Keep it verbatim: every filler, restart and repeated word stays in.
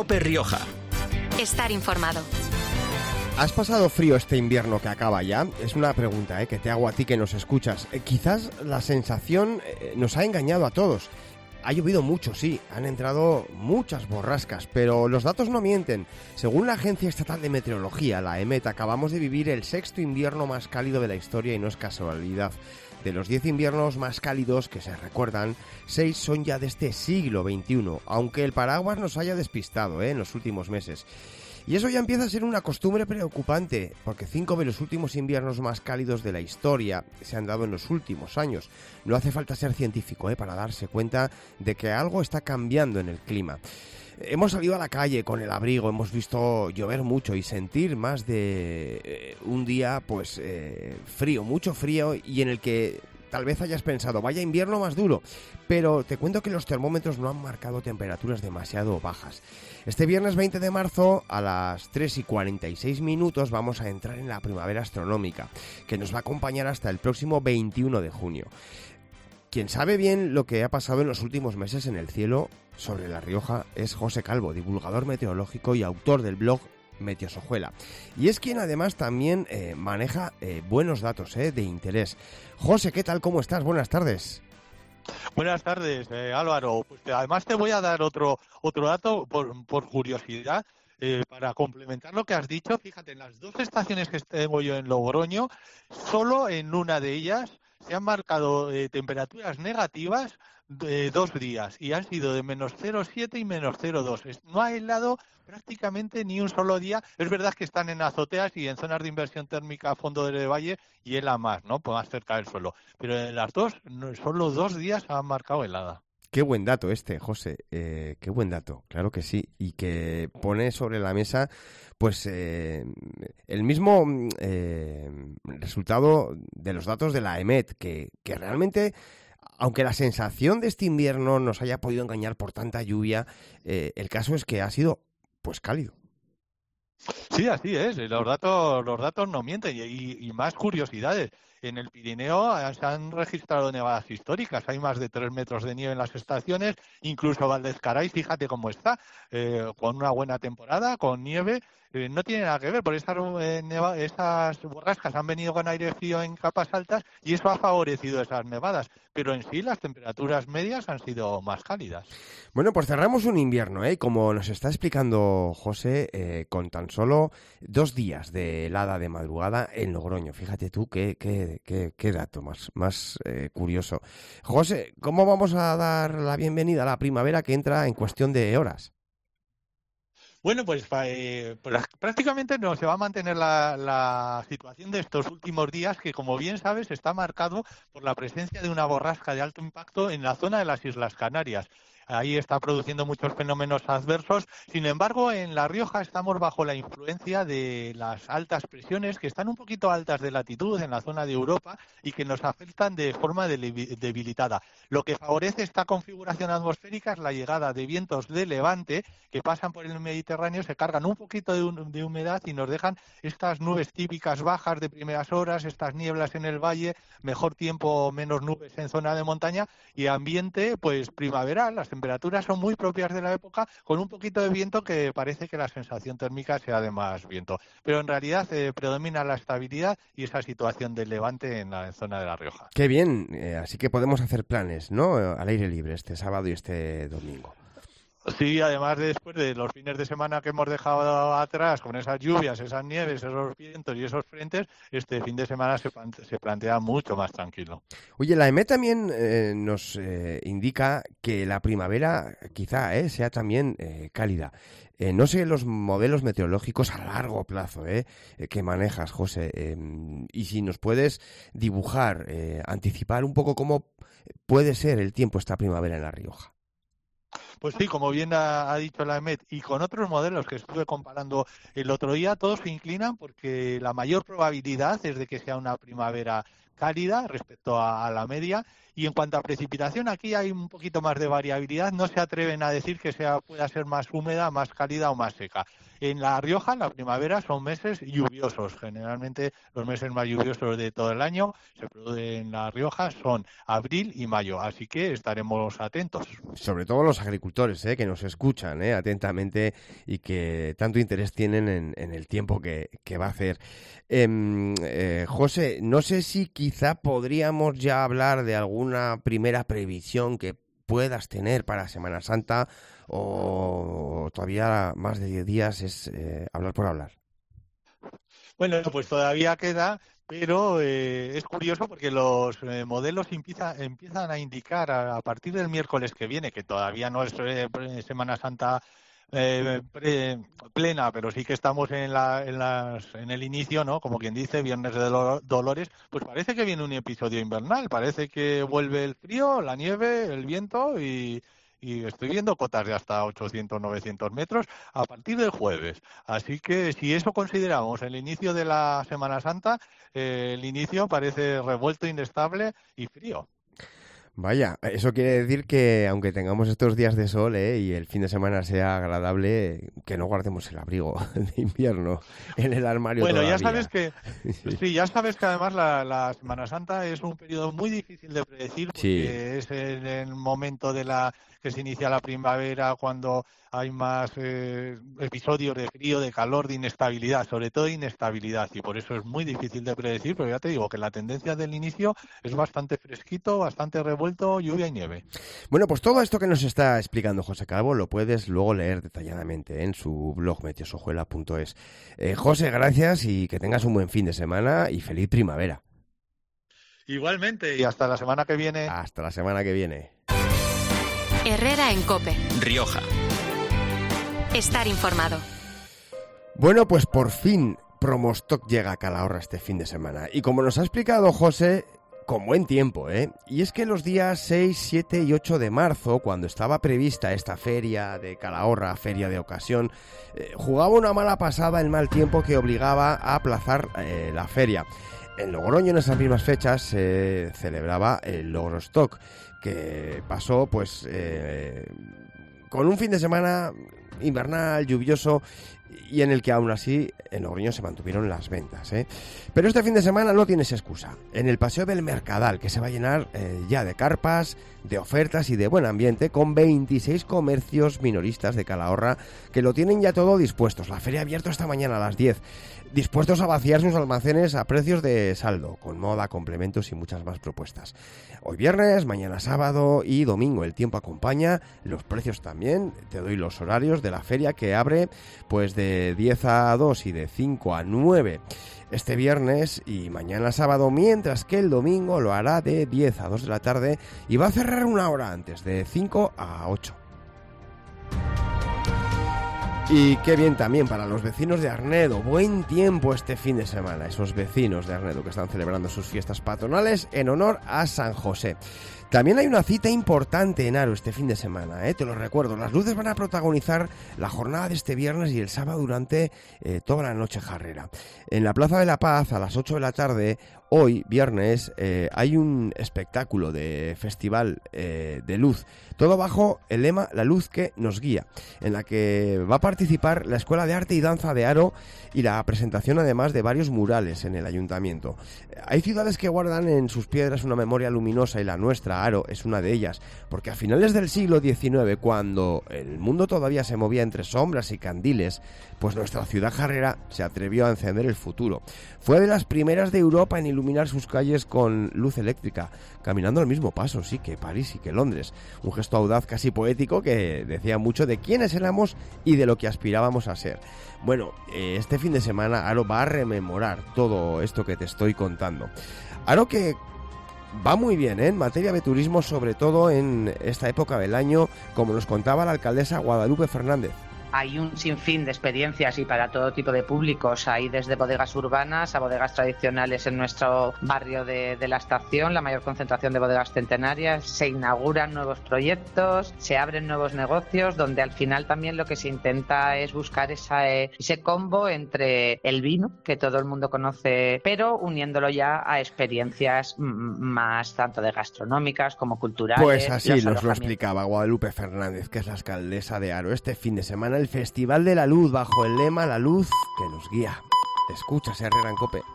COPE Rioja. Estar informado. ¿Has pasado frío este invierno que acaba ya? Es una pregunta ¿eh? que te hago a ti que nos escuchas. Eh, quizás la sensación eh, nos ha engañado a todos. Ha llovido mucho, sí, han entrado muchas borrascas, pero los datos no mienten. Según la Agencia Estatal de Meteorología, la EMET, acabamos de vivir el sexto invierno más cálido de la historia y no es casualidad. De los diez inviernos más cálidos que se recuerdan, seis son ya de este siglo veintiuno, aunque el paraguas nos haya despistado ¿eh? en los últimos meses. Y eso ya empieza a ser una costumbre preocupante, porque cinco de los últimos inviernos más cálidos de la historia se han dado en los últimos años. No hace falta ser científico ¿eh? para darse cuenta de que algo está cambiando en el clima. Hemos salido a la calle con el abrigo, hemos visto llover mucho y sentir más de eh, un día pues eh, frío, mucho frío, y en el que tal vez hayas pensado, vaya invierno más duro, pero te cuento que los termómetros no han marcado temperaturas demasiado bajas. Este viernes veinte de marzo a las tres y cuarenta y seis minutos vamos a entrar en la primavera astronómica, que nos va a acompañar hasta el próximo veintiuno de junio. Quien sabe bien lo que ha pasado en los últimos meses en el cielo sobre La Rioja es José Calvo, divulgador meteorológico y autor del blog Meteosojuela. Y es quien además también eh, maneja eh, buenos datos eh, de interés. José, ¿qué tal? ¿Cómo estás? Buenas tardes. Buenas tardes, eh, Álvaro. Pues además te voy a dar otro otro dato por, por curiosidad. Eh, para complementar lo que has dicho, fíjate, en las dos estaciones que tengo yo en Logroño, solo en una de ellas se han marcado eh, temperaturas negativas de dos días y han sido de menos cero coma siete y menos cero coma dos. No ha helado prácticamente ni un solo día. Es verdad que están en azoteas y en zonas de inversión térmica a fondo del valle y hela más, ¿no? Pues más cerca del suelo. Pero en las dos, solo dos días han marcado helada. Qué buen dato este, José, eh, qué buen dato, claro que sí, y que pone sobre la mesa pues eh, el mismo eh, resultado de los datos de la EMET, que, que realmente, aunque la sensación de este invierno nos haya podido engañar por tanta lluvia, eh, el caso es que ha sido pues cálido. Sí, así es. Los datos, los datos no mienten y, y más curiosidades. En el Pirineo se han registrado nevadas históricas. Hay más de tres metros de nieve en las estaciones. Incluso Valdezcaray, fíjate cómo está, eh, con una buena temporada, con nieve. Eh, no tiene nada que ver, porque estas, eh, neva, estas borrascas han venido con aire frío en capas altas y eso ha favorecido esas nevadas. Pero en sí las temperaturas medias han sido más cálidas. Bueno, pues cerramos un invierno, ¿eh? Como nos está explicando José, eh, con tan solo dos días de helada de madrugada en Logroño. Fíjate tú qué, qué, qué, qué dato más, más eh, curioso. José, ¿cómo vamos a dar la bienvenida a la primavera que entra en cuestión de horas? Bueno, pues, eh, pues prácticamente no se va a mantener la, la situación de estos últimos días, que como bien sabes está marcado por la presencia de una borrasca de alto impacto en la zona de las Islas Canarias. Ahí está produciendo muchos fenómenos adversos. Sin embargo, en La Rioja estamos bajo la influencia de las altas presiones, que están un poquito altas de latitud en la zona de Europa y que nos afectan de forma debilitada. Lo que favorece esta configuración atmosférica es la llegada de vientos de levante que pasan por el Mediterráneo, se cargan un poquito de, de humedad y nos dejan estas nubes típicas bajas de primeras horas, estas nieblas en el valle, mejor tiempo, menos nubes en zona de montaña y ambiente pues primaveral. Las temperaturas son muy propias de la época, con un poquito de viento que parece que la sensación térmica sea de más viento. Pero en realidad eh, predomina la estabilidad y esa situación del levante en la zona de La Rioja. Qué bien, eh, así que podemos hacer planes, ¿no? Al aire libre este sábado y este domingo. Sí, además de después de los fines de semana que hemos dejado atrás, con esas lluvias, esas nieves, esos vientos y esos frentes, este fin de semana se, se plantea mucho más tranquilo. Oye, la EMET también eh, nos eh, indica que la primavera quizá eh, sea también eh, cálida. Eh, no sé los modelos meteorológicos a largo plazo eh, que manejas, José, eh, y si nos puedes dibujar, eh, anticipar un poco cómo puede ser el tiempo esta primavera en La Rioja. Pues sí, como bien ha, ha dicho la EMET, y con otros modelos que estuve comparando el otro día, todos se inclinan porque la mayor probabilidad es de que sea una primavera cálida respecto a, a la media. Y en cuanto a precipitación, aquí hay un poquito más de variabilidad. No se atreven a decir que sea pueda ser más húmeda, más cálida o más seca. En La Rioja, la primavera son meses lluviosos. Generalmente los meses más lluviosos de todo el año se producen en La Rioja son abril y mayo. Así que estaremos atentos. Sobre todo los agricultores, ¿eh? Que nos escuchan ¿eh? atentamente y que tanto interés tienen en, en el tiempo que, que va a hacer. Eh, eh, José, no sé si quizá podríamos ya hablar de alguna primera previsión que puedas tener para Semana Santa, o todavía más de diez días es eh, hablar por hablar. Bueno, pues todavía queda, pero eh, es curioso porque los eh, modelos empieza, empiezan a indicar a, a partir del miércoles que viene, que todavía no es eh, Semana Santa eh, pre, plena, pero sí que estamos en, la, en, las, en el inicio, ¿no? Como quien dice, Viernes de Dolores, pues parece que viene un episodio invernal, parece que vuelve el frío, la nieve, el viento y... y estoy viendo cotas de hasta ochocientos, novecientos metros a partir del jueves. Así que si eso consideramos el inicio de la Semana Santa, eh, el inicio parece revuelto, inestable y frío. Vaya, eso quiere decir que aunque tengamos estos días de sol ¿eh? y el fin de semana sea agradable, que no guardemos el abrigo de invierno en el armario. Bueno, todavía. ya sabes que sí. sí, ya sabes que además la, la Semana Santa es un periodo muy difícil de predecir porque sí. es en el momento de la que se inicia la primavera, cuando hay más eh, episodios de frío, de calor, de inestabilidad, sobre todo inestabilidad, y por eso es muy difícil de predecir, pero ya te digo que la tendencia del inicio es bastante fresquito, bastante revuelto, lluvia y nieve. Bueno, pues todo esto que nos está explicando José Calvo lo puedes luego leer detalladamente en su blog meteosojuela punto es. Eh, José, gracias y que tengas un buen fin de semana y feliz primavera. Igualmente, y hasta la semana que viene. Hasta la semana que viene. Herrera en COPE. Rioja. Estar informado. Bueno, pues por fin Promostock llega a Calahorra este fin de semana. Y como nos ha explicado José, con buen tiempo, ¿eh? Y es que los días seis, siete y ocho de marzo, cuando estaba prevista esta feria de Calahorra, feria de ocasión, eh, jugaba una mala pasada el mal tiempo que obligaba a aplazar eh, la feria. En Logroño, en esas mismas fechas, se celebraba el Logrostock, que pasó pues eh, con un fin de semana invernal, lluvioso, y en el que aún así en Logroño se mantuvieron las ventas, ¿eh? Pero este fin de semana no tienes excusa. En el Paseo del Mercadal, que se va a llenar eh, ya de carpas, de ofertas y de buen ambiente, con veintiséis comercios minoristas de Calahorra que lo tienen ya todo dispuestos. La feria ha abierto esta mañana a las diez, dispuestos a vaciar sus almacenes a precios de saldo, con moda, complementos y muchas más propuestas. Hoy viernes, mañana sábado y domingo el tiempo acompaña, los precios también. Te doy los horarios de la feria, que abre pues de diez a dos y de cinco a nueve este viernes y mañana sábado, mientras que el domingo lo hará de diez a dos de la tarde y va a cerrar una hora antes, de cinco a ocho. Y qué bien también para los vecinos de Arnedo, buen tiempo este fin de semana, esos vecinos de Arnedo que están celebrando sus fiestas patronales en honor a San José. También hay una cita importante en Aro este fin de semana, ¿eh? Te lo recuerdo, las luces van a protagonizar la jornada de este viernes y el sábado durante eh, toda la noche jarrera. En la Plaza de la Paz, a las ocho de la tarde, hoy, viernes, eh, hay un espectáculo de festival eh, de luz, todo bajo el lema La luz que nos guía, en la que va a participar la Escuela de Arte y Danza de Aro y la presentación además de varios murales en el ayuntamiento. Hay ciudades que guardan en sus piedras una memoria luminosa y la nuestra, Aro, es una de ellas, porque a finales del siglo diecinueve, cuando el mundo todavía se movía entre sombras y candiles, pues nuestra ciudad jarrera se atrevió a encender el futuro. Fue de las primeras de Europa en iluminar sus calles con luz eléctrica, caminando al mismo paso, sí, que París y que Londres. Un gesto audaz, casi poético, que decía mucho de quiénes éramos y de lo que aspirábamos a ser. Bueno, este fin de semana Aro va a rememorar todo esto que te estoy contando. Aro que va muy bien, ¿eh? En materia de turismo, sobre todo en esta época del año, como nos contaba la alcaldesa Guadalupe Fernández. hay un sinfín de experiencias y para todo tipo de públicos. Hay desde bodegas urbanas a bodegas tradicionales en nuestro barrio de, de la estación, la mayor concentración de bodegas centenarias. Se inauguran nuevos proyectos, se abren nuevos negocios, donde al final también lo que se intenta es buscar esa, ese combo entre el vino, que todo el mundo conoce, pero uniéndolo ya a experiencias más tanto de gastronómicas como culturales. Pues así nos lo explicaba Guadalupe Fernández, que es la alcaldesa de Haro. Este fin de semana el Festival de la Luz, bajo el lema La Luz que nos guía. Te escuchas, Herrera en COPE.